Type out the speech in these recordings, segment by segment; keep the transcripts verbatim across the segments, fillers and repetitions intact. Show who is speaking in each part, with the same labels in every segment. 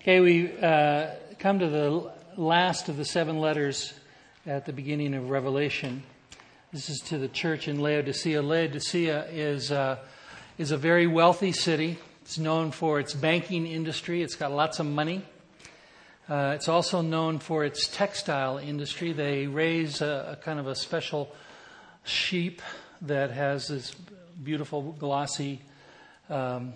Speaker 1: Okay, we uh, come to the last of the seven letters at the beginning of Revelation. This is to the church in Laodicea. Laodicea is uh, is a very wealthy city. It's known for its banking industry. It's got lots of money. Uh, it's also known for its textile industry. They raise a, a kind of a special sheep that has this beautiful glossy um,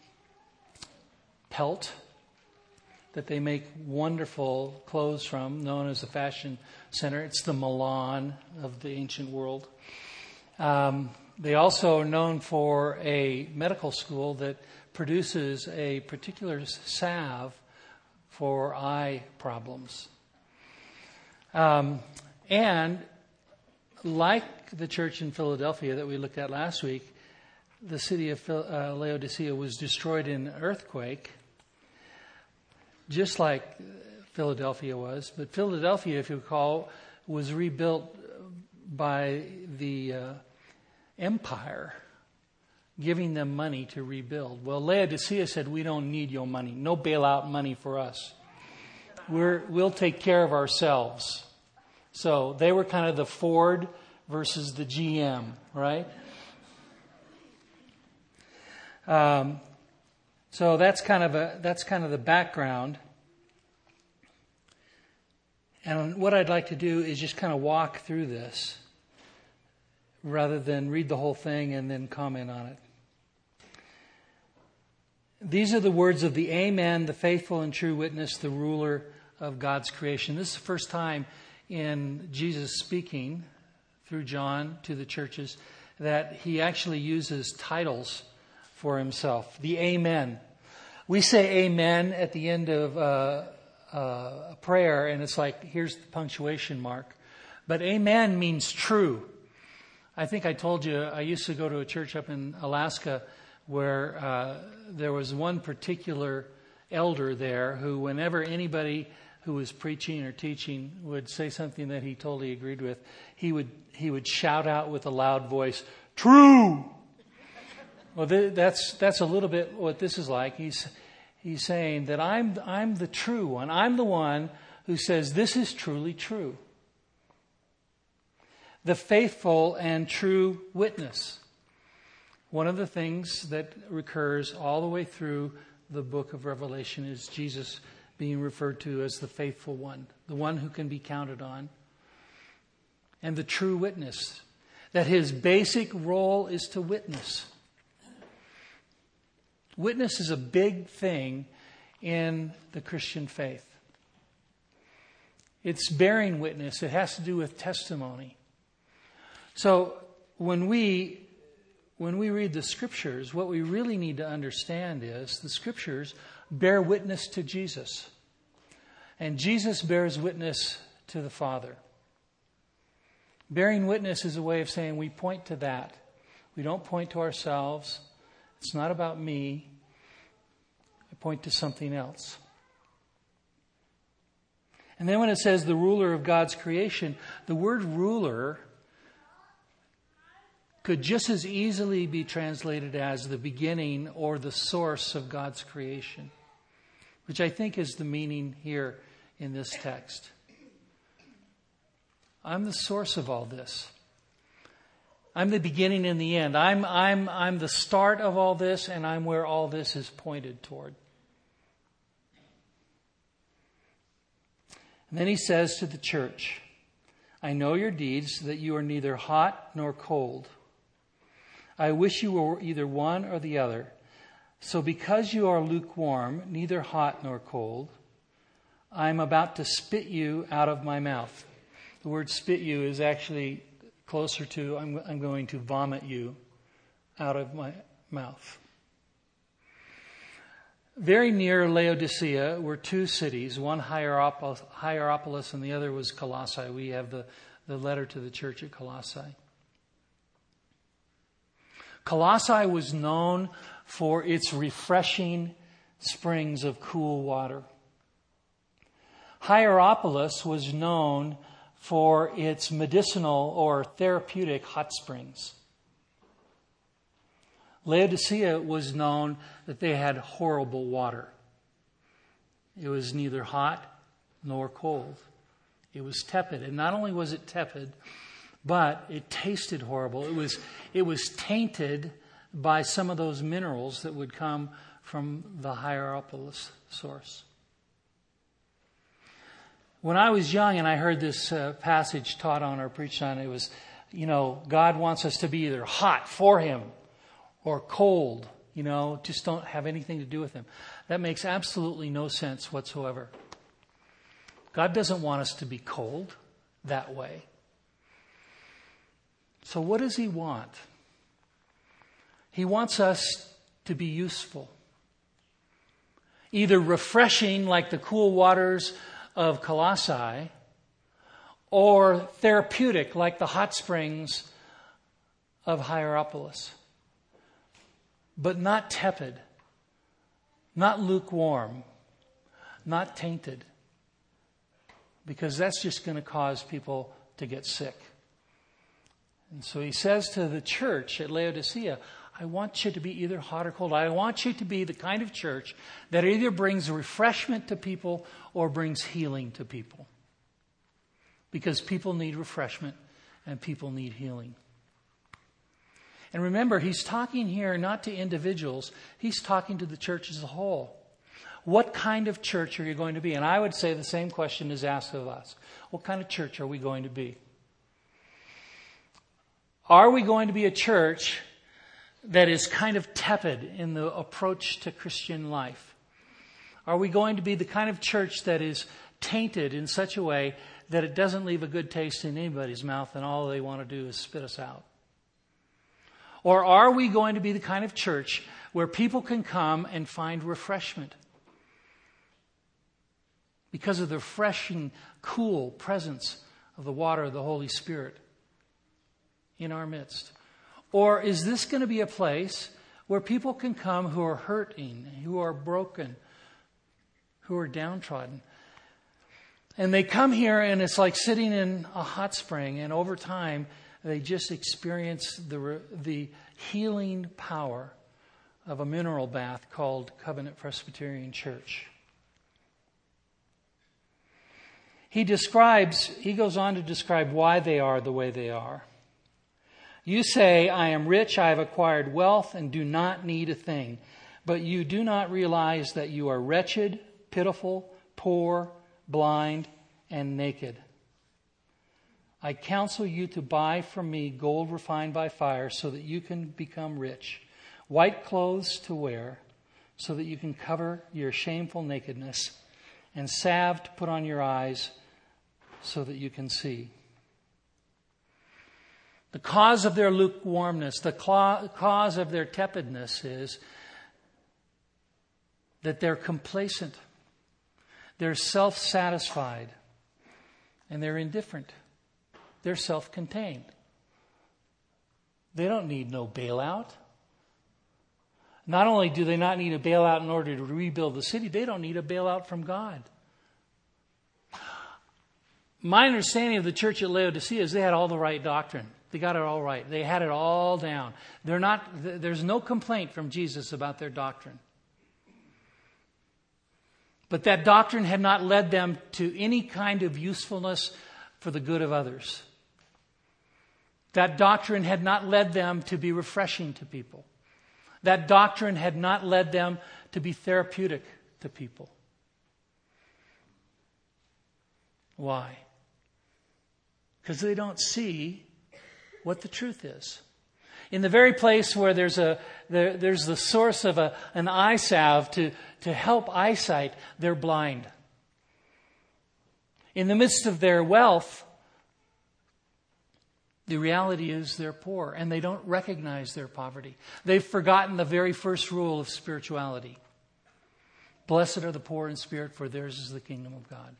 Speaker 1: pelt that they make wonderful clothes from, known as the fashion center. It's the Milan of the ancient world. Um, they also are known for a medical school that produces a particular salve for eye problems. Um, and like the church in Philadelphia that we looked at last week, the city of uh, Laodicea was destroyed in an earthquake, just like Philadelphia was. But Philadelphia, if you recall, was rebuilt by the uh, empire, giving them money to rebuild. Well, Laodicea said, we don't need your money. No bailout money for us. We're, we'll take care of ourselves. So they were kind of the Ford versus the G M, right? Um, so that's kind of a that's kind of the background. And what I'd like to do is just kind of walk through this rather than read the whole thing and then comment on it. These are the words of the Amen, the faithful and true witness, the ruler of God's creation. This is the first time in Jesus speaking through John to the churches that he actually uses titles for himself. The Amen. We say Amen at the end of uh, uh, a prayer, and it's like, here's the punctuation mark. But Amen means true. I think I told you I used to go to a church up in Alaska where uh, there was one particular elder there who, whenever anybody who was preaching or teaching would say something that he totally agreed with, he would he would shout out with a loud voice, "True!" Well, th- that's that's a little bit what this is like. He's he's saying that I'm I'm the true one. I'm the one who says this is truly true. The faithful and true witness. One of the things that recurs all the way through the book of Revelation is Jesus being referred to as the faithful one, the one who can be counted on, and the true witness, that his basic role is to witness. Witness is a big thing in the Christian faith. It's bearing witness. It has to do with testimony. So when we when we read the Scriptures, what we really need to understand is the Scriptures bear witness to Jesus. And Jesus bears witness to the Father. Bearing witness is a way of saying we point to that. We don't point to ourselves. It's not about me. I point to something else. And then when it says the ruler of God's creation, the word ruler could just as easily be translated as the beginning or the source of God's creation, which I think is the meaning here in this text. I'm the source of all this. I'm the beginning and the end. I'm, I'm, I'm the start of all this, and I'm where all this is pointed toward. And then he says to the church, I know your deeds, that you are neither hot nor cold. I wish you were either one or the other. So because you are lukewarm, neither hot nor cold, I am about to spit you out of my mouth. The word spit you is actually closer to I'm, I'm going to vomit you out of my mouth. Very near Laodicea were two cities, one Hierapolis, Hierapolis and the other was Colossae. We have the, the letter to the church at Colossae. Colossae was known for its refreshing springs of cool water. Hierapolis was known for its medicinal or therapeutic hot springs. Laodicea was known that they had horrible water. It was neither hot nor cold. It was tepid. And not only was it tepid, but it tasted horrible. It was, it was tainted by some of those minerals that would come from the Hierapolis source. When I was young and I heard this uh, passage taught on or preached on, it was, you know, God wants us to be either hot for Him or cold, you know, just don't have anything to do with Him. That makes absolutely no sense whatsoever. God doesn't want us to be cold that way. So what does He want? He wants us to be useful. Either refreshing like the cool waters of Colossae, or therapeutic like the hot springs of Hierapolis. But not tepid, not lukewarm, not tainted. Because that's just going to cause people to get sick. And so he says to the church at Laodicea, I want you to be either hot or cold. I want you to be the kind of church that either brings refreshment to people or brings healing to people. Because people need refreshment and people need healing. And remember, he's talking here not to individuals. He's talking to the church as a whole. What kind of church are you going to be? And I would say the same question is asked of us. What kind of church are we going to be? Are we going to be a church that is kind of tepid in the approach to Christian life? Are we going to be the kind of church that is tainted in such a way that it doesn't leave a good taste in anybody's mouth and all they want to do is spit us out? Or are we going to be the kind of church where people can come and find refreshment because of the refreshing, cool presence of the water of the Holy Spirit in our midst? Or is this going to be a place where people can come who are hurting, who are broken, who are downtrodden? And they come here and it's like sitting in a hot spring, and over time they just experience the the healing power of a mineral bath called Covenant Presbyterian Church. He describes, he goes on to describe why they are the way they are. You say, I am rich, I have acquired wealth, and do not need a thing. But you do not realize that you are wretched, pitiful, poor, blind, and naked. I counsel you to buy from me gold refined by fire so that you can become rich, white clothes to wear so that you can cover your shameful nakedness, and salve to put on your eyes so that you can see. The cause of their lukewarmness, the cause of their tepidness is that they're complacent, they're self-satisfied, and they're indifferent. They're self-contained. They don't need no bailout. Not only do they not need a bailout in order to rebuild the city, they don't need a bailout from God. My understanding of the church at Laodicea is they had all the right doctrine. They got it all right. They had it all down. They're not, there's no complaint from Jesus about their doctrine. But that doctrine had not led them to any kind of usefulness for the good of others. That doctrine had not led them to be refreshing to people. That doctrine had not led them to be therapeutic to people. Why? Because they don't see what the truth is. In the very place where there's a there, there's the source of a an eye salve to, to help eyesight, they're blind. In the midst of their wealth, the reality is they're poor, and they don't recognize their poverty. They've forgotten the very first rule of spirituality. Blessed are the poor in spirit, for theirs is the kingdom of God.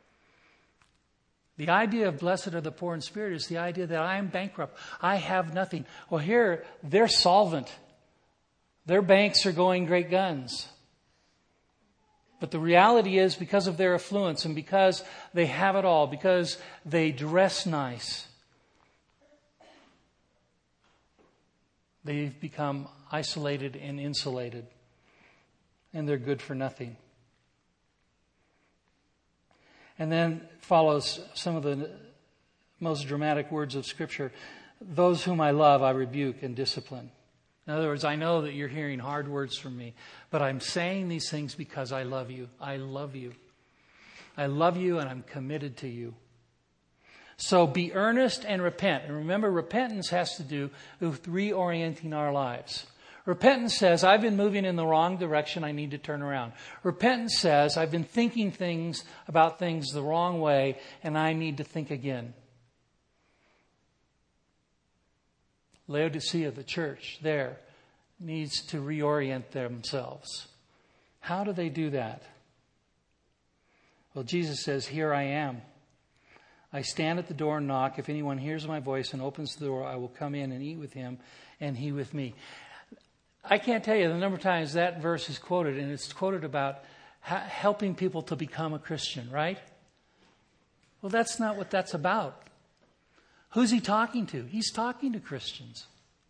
Speaker 1: The idea of blessed are the poor in spirit is the idea that I am bankrupt. I have nothing. Well, here, they're solvent. Their banks are going great guns. But the reality is, because of their affluence and because they have it all, because they dress nice, they've become isolated and insulated. And they're good for nothing. And then follows some of the most dramatic words of Scripture. Those whom I love, I rebuke and discipline. In other words, I know that you're hearing hard words from me, but I'm saying these things because I love you. I love you. I love you and I'm committed to you. So be earnest and repent. And remember, repentance has to do with reorienting our lives. Repentance says, I've been moving in the wrong direction, I need to turn around. Repentance says, I've been thinking things about things the wrong way, and I need to think again. Laodicea, the church there, needs to reorient themselves. How do they do that? Well, Jesus says, here I am. I stand at the door and knock. If anyone hears my voice and opens the door, I will come in and eat with him and he with me. I can't tell you the number of times that verse is quoted, and it's quoted about ha- helping people to become a Christian, right? Well, that's not what that's about. Who's he talking to? He's talking to Christians.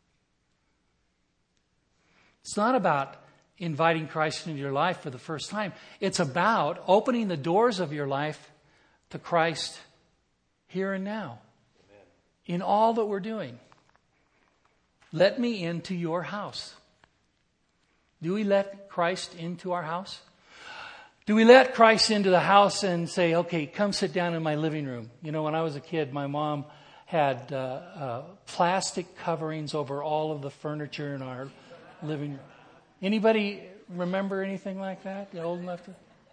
Speaker 1: It's not about inviting Christ into your life for the first time. It's about opening the doors of your life to Christ here and now. Amen. In all that we're doing. Let me into your house. Do we let Christ into our house? Do we let Christ into the house and say, okay, come sit down in my living room? You know, when I was a kid, my mom had uh, uh, plastic coverings over all of the furniture in our living room. Anybody remember anything like that? You old enough to?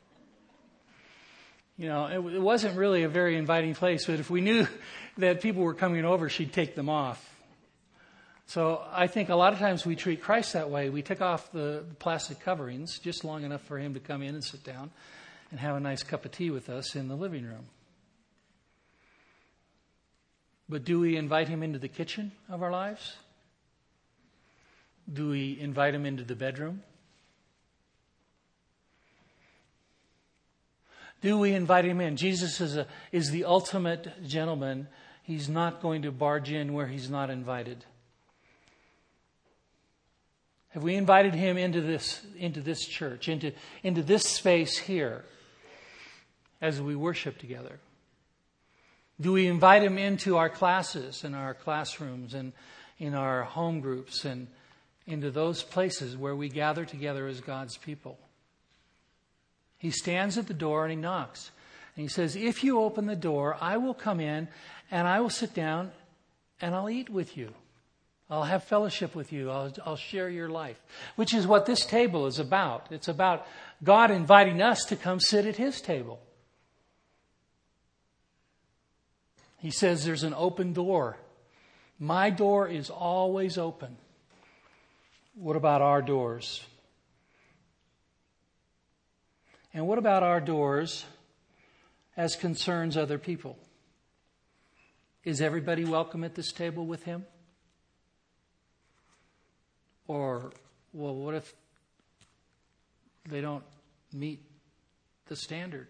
Speaker 1: You know, it, it wasn't really a very inviting place, but if we knew that people were coming over, she'd take them off. So I think a lot of times we treat Christ that way. We take off the plastic coverings just long enough for him to come in and sit down and have a nice cup of tea with us in the living room. But do we invite him into the kitchen of our lives? Do we invite him into the bedroom? Do we invite him in? Jesus is a, is the ultimate gentleman. He's not going to barge in where he's not invited. Have we invited him into this into this church, into, into this space here as we worship together? Do we invite him into our classes and our classrooms and in our home groups and into those places where we gather together as God's people? He stands at the door and he knocks. And he says, if you open the door, I will come in and I will sit down and I'll eat with you. I'll have fellowship with you. I'll, I'll share your life, which is what this table is about. It's about God inviting us to come sit at his table. He says there's an open door. My door is always open. What about our doors? And what about our doors as concerns other people? Is everybody welcome at this table with him? Or, well, what if they don't meet the standard?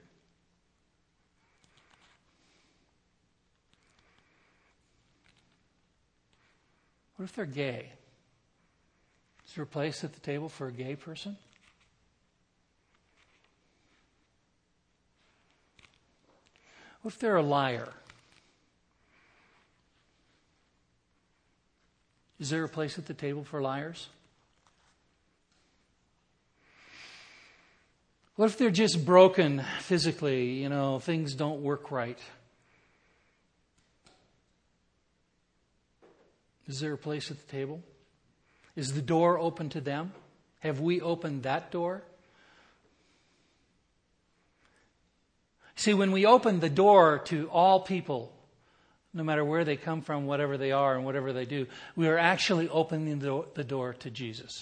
Speaker 1: What if they're gay? Is there a place at the table for a gay person? What if they're a liar? Is there a place at the table for liars? What if they're just broken physically? You know, things don't work right. Is there a place at the table? Is the door open to them? Have we opened that door? See, when we open the door to all people, no matter where they come from, whatever they are, and whatever they do, we are actually opening the, the door to Jesus.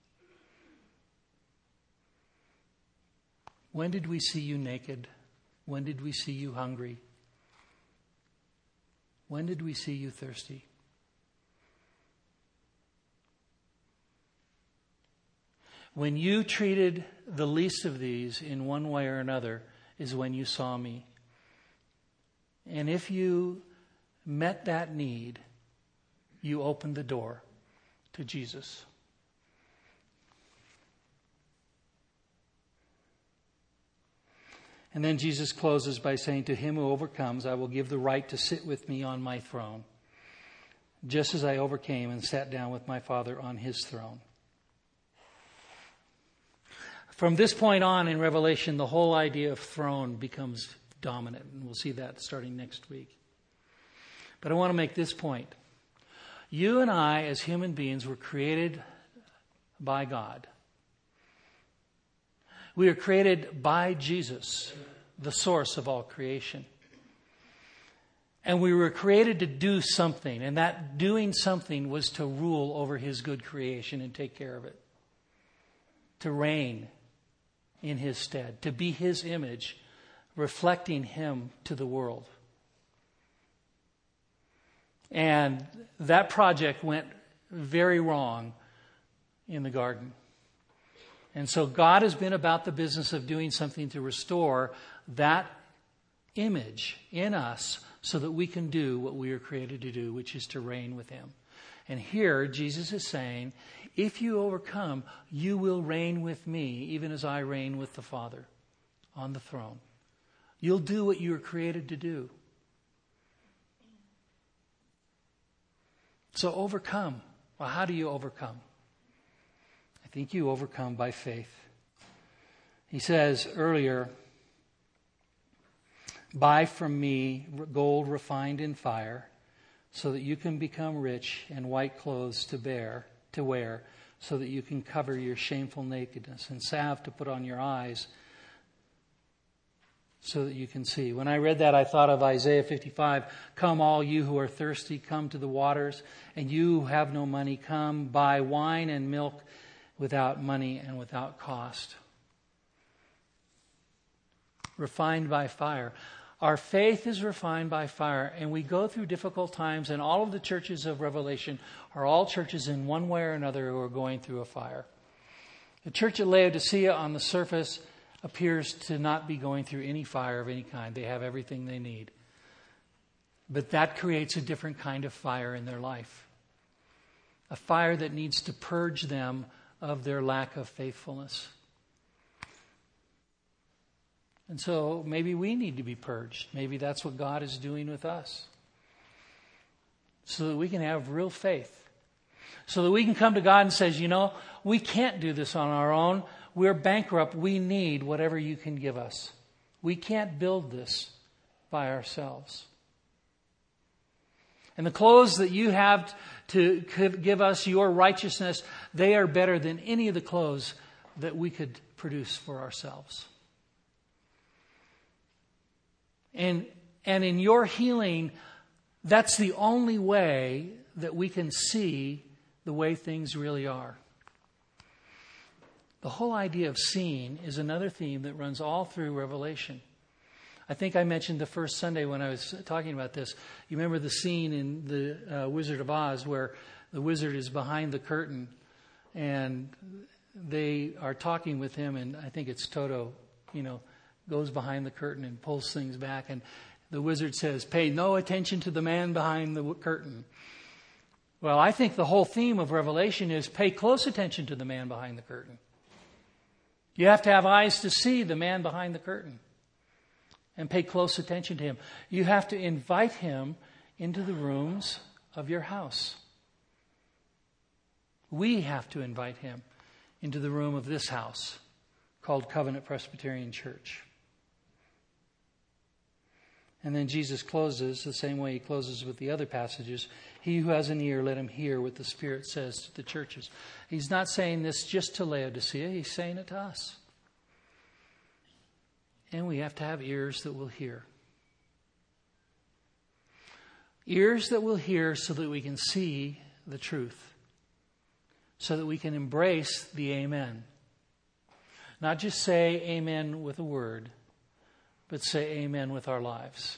Speaker 1: When did we see you naked? When did we see you hungry? When did we see you thirsty? When you treated the least of these in one way or another is when you saw me. And if you met that need, you opened the door to Jesus. And then Jesus closes by saying, to him who overcomes, I will give the right to sit with me on my throne, just as I overcame and sat down with my Father on his throne. From this point on in Revelation, the whole idea of throne becomes dominant. And we'll see that starting next week. But I want to make this point. You and I, as human beings, were created by God. We are created by Jesus, the source of all creation. And we were created to do something, and that doing something was to rule over his good creation and take care of it. To reign in his stead, to be his image, reflecting him to the world. And that project went very wrong in the garden. And so God has been about the business of doing something to restore that image in us so that we can do what we are created to do, which is to reign with him. And here Jesus is saying, if you overcome, you will reign with me, even as I reign with the Father on the throne. You'll do what you were created to do. So overcome. Well, how do you overcome? I think you overcome by faith. He says earlier, buy from me gold refined in fire, so that you can become rich, and white clothes to bear, to wear, so that you can cover your shameful nakedness, and salve to put on your eyes, so that you can see. When I read that, I thought of Isaiah fifty-five. Come, all you who are thirsty, come to the waters, and you who have no money, come, buy wine and milk without money and without cost. Refined by fire. Our faith is refined by fire, and we go through difficult times, and all of the churches of Revelation are all churches in one way or another who are going through a fire. The church at Laodicea on the surface appears to not be going through any fire of any kind. They have everything they need. But that creates a different kind of fire in their life. A fire that needs to purge them of their lack of faithfulness. And so maybe we need to be purged. Maybe that's what God is doing with us. So that we can have real faith. So that we can come to God and say, you know, we can't do this on our own. We're bankrupt. We need whatever you can give us. We can't build this by ourselves. And the clothes that you have to give us, your righteousness, they are better than any of the clothes that we could produce for ourselves. And, and in your healing, that's the only way that we can see the way things really are. The whole idea of seeing is another theme that runs all through Revelation. I think I mentioned the first Sunday when I was talking about this. You remember the scene in the uh, Wizard of Oz where the wizard is behind the curtain and they are talking with him, and I think it's Toto, you know, goes behind the curtain and pulls things back, and the wizard says, pay no attention to the man behind the curtain. Well, I think the whole theme of Revelation is pay close attention to the man behind the curtain. You have to have eyes to see the man behind the curtain and pay close attention to him. You have to invite him into the rooms of your house. We have to invite him into the room of this house called Covenant Presbyterian Church. And then Jesus closes the same way he closes with the other passages. He who has an ear, let him hear what the Spirit says to the churches. He's not saying this just to Laodicea. He's saying it to us. And we have to have ears that will hear. Ears that will hear so that we can see the truth. So that we can embrace the amen. Not just say amen with a word, but say amen with our lives.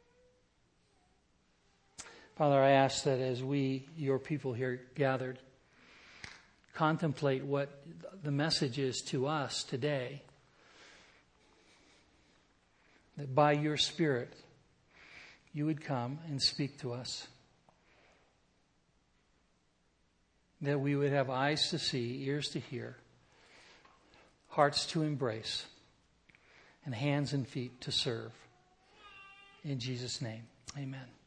Speaker 1: Father, I ask that as we, your people here gathered, contemplate what the message is to us today, that by your Spirit, you would come and speak to us. That we would have eyes to see, ears to hear, hearts to embrace, and hands and feet to serve. In Jesus' name, amen.